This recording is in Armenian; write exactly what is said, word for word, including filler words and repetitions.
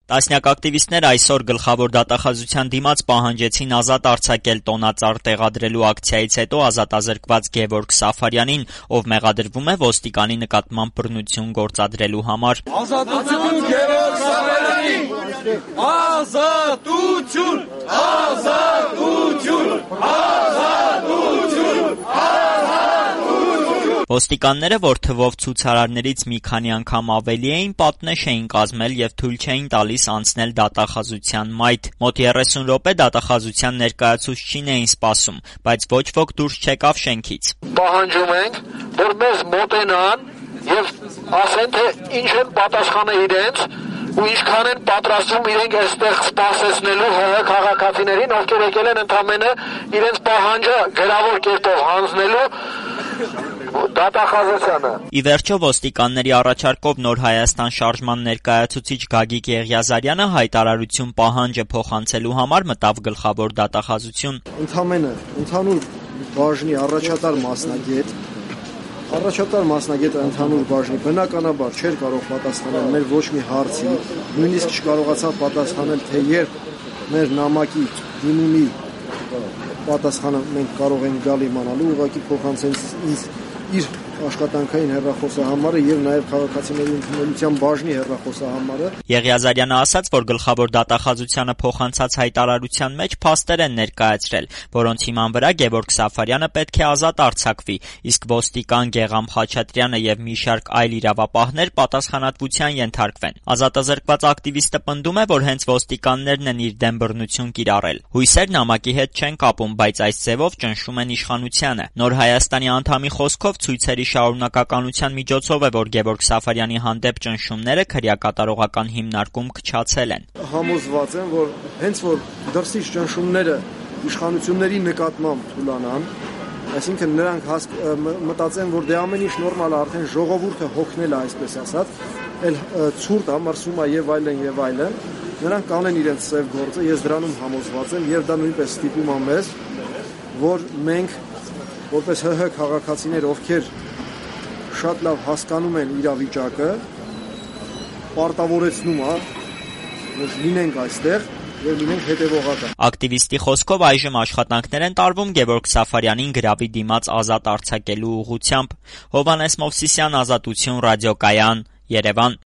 Տասնյակ ակտիվիստներ այսօր գլխավոր դատախազության դիմաց պահանջեցին ազատ արձակել տոնածառ տեղադրելու ակցիայից հետո ազատազրկված Գևորգ Սաֆարյանին, ով մեղադրվում է ոստիկանի նկատմամբ բռնություն գործադրելու համար։ Ազատություն Գևորգ Սաֆարյանին! Ազատություն! Ազատություն! Ազատություն! Ոստիկանները, որ թվով ցուցարարներից մի քանի անգամ ավելի էին, պատնեշ էին կազմել եւ թույլ չէին տալիս անցնել դատախազության մայթ։ Մոտ երեսուն րոպե դատախազության ներկայացուցչին էին սպասում, բայց ոչ ոք դուրս չեկավ շենքից։ Պահանջում ենք, որ մեզ մոտենան եւ ասեն, թե ինչ են պատասխանը իրենց ու ինչքան են պատրաստվում իրենք այստեղ սպասեցնելու ՀՀ քաղաքացիներին, ովքեր եկել են ընդամենը իրենց պահանջը գրավոր կերպով հանձնելու դատախազությանը։ Ի վերջո ոստիկանների առաջարկով Նոր Հայաստան շարժման ներկայացուցիչ Գագիկ Եղիազարյանը հայտարարություն պահանջը փոխանցելու համար մտավ գլխավոր դատախազություն։ Ընդամենը ընդհանուր բաժնի առաջատար մասնագետ Առաջատար մասնագետը ընդհանուր բաժնի բնականաբար չէր կարող պատասխանել մեր ոչ մի հարցի, նույնիսկ չկարողացավ պատասխանել, թե երբ մեր նամակի դիմումի պատասխանը մենք կարող ենք գալ իմանալու, ուղղակի փոխանցեց ինձ իր աշխատանքային հեռախոսահամարը եւ նաեւ քաղաքացիների ընդունելության բաժնի հեռախոսահամարը։ Եղիազարյանը ասաց, որ գլխավոր դատախազությանը փոխանցած հայտարարության մեջ փաստեր են ներկայացրել, որոնց հիման վրա Գևորգ Սաֆարյանը պետք է ազատ արձակվի, իսկ ոստիկան Գեգամ Խաչատրյանը եւ մի շարք այլ իրավապահներ պատասխանատվության ենթարկվեն։ Ազատազրկված ակտիվիստը պնդում է, որ հենց ոստիկաններն են իր դեմ բռնություն կիրառել։ Հույսեր նամակի հետ չեն կապում, բայց այս ձևով ճնշում են իշխանությանը։ Նոր Հայաստանի անդամի խոսքով ցույցերի շարունակականության միջոցով է, որ Գևորգ Սաֆարյանի հանդեպ ճնշումները քրեակատարողական հիմնարկում քչացել են։ Համոզված եմ, որ հենց որ դրսից ճնշումները իշխանությունների նկատմամբ թուլանան, այսինքն նրանք մտածեն, որ դե ամեն ինչ նորմալ է, արդեն ժողովուրդը հոգնել է, այսպես ասած, էլ ցուրտ ամրսում է եւ այլն եւ այլն, նրանք կանեն իրենց սև գործը, ես դրանում համոզված եմ եւ դա նույնպես ստիպում է մեզ, որ մենք որպես ՀՀ քաղաքացիներ, ովքեր շատ լավ հասկանում են իրավիճակը, պարտավորեցնում է, որ լինենք այստեղ եւ լինենք հետեւողական։ Ակտիվիստի խոսքով այժմ աշխատանքներ են տարվում Գևորգ Սաֆարյանին գրավի դիմաց ազատ արձակելու ուղղությամբ։ Հովհաննես Մովսիսյան, Ազատություն ռադիոկայան, Երևան։